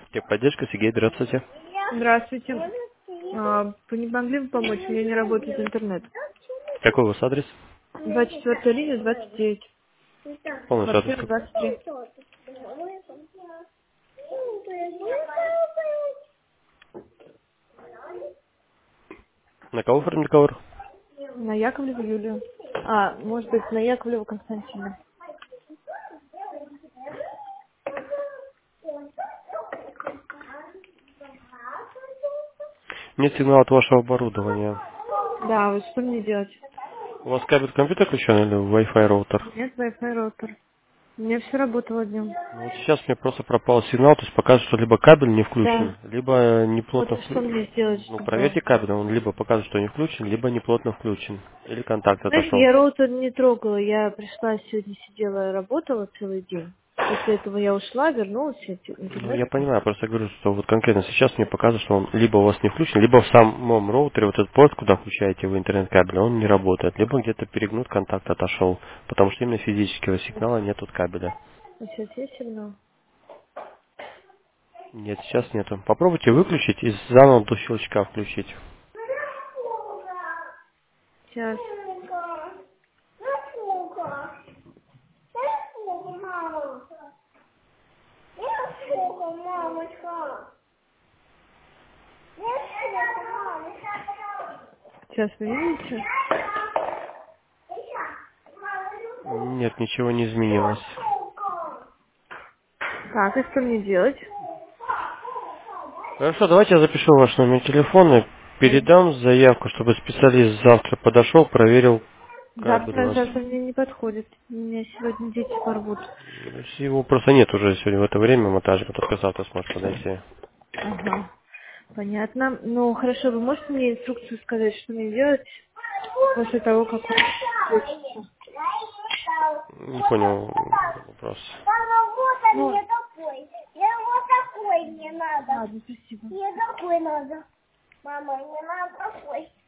Техподдержка, Сергей, здравствуйте. Здравствуйте. Вы не могли бы помочь? У меня не работает интернет. Какой у вас адрес? 24 линия, 29. Полностью адрес Квартира какой? 23. На кого оформили договор? На Яковлеву Юлию. Может быть, на Яковлеву Константина. Нет сигнала от вашего оборудования. Да, вот что мне делать? У вас кабель компьютер включен или Wi-Fi роутер? Нет, Wi-Fi роутер. У меня все работало днем. Ну, вот сейчас мне просто пропал сигнал, то есть показывает, что либо кабель не включен, Да. либо Вот неплотно что включен. мне сделать, Ну, чтобы... проверьте кабель, он либо показывает, что не включен, либо неплотно включен. Или контакт Знаете, отошел. я роутер не трогала. Я пришла сегодня, сидела, работала целый день. После этого я ушла, вернулась, Ну, интернет я был. понимаю, просто говорю, что вот конкретно сейчас мне показывает, что он либо у вас не включен, либо в самом роутере, вот этот порт, куда включаете вы интернет-кабель, он не работает, либо где-то перегнут, контакт отошел, потому что именно физического сигнала нет от кабеля. А сейчас есть сигнал? Нет, сейчас нету. Попробуйте выключить и заново до щелчка включить. Сейчас. Сейчас вы видите? Нет, ничего не изменилось. Так, и что мне делать? Хорошо, давайте я запишу ваш номер телефона, передам заявку, чтобы специалист завтра подошел, проверил кабель у Завтра, вас. завтра мне не подходит. У меня сегодня дети порвут. Его просто нет уже сегодня в это время монтажа, только завтра сможет подойти. Ага. Понятно. Ну, хорошо, вы можете мне инструкцию сказать, что мне делать после того, как он включится? Не понял вопрос. Мама, вот он мне такой. Вот такой мне надо. Ладно, спасибо. Мне такой надо. Мама, мне надо такой.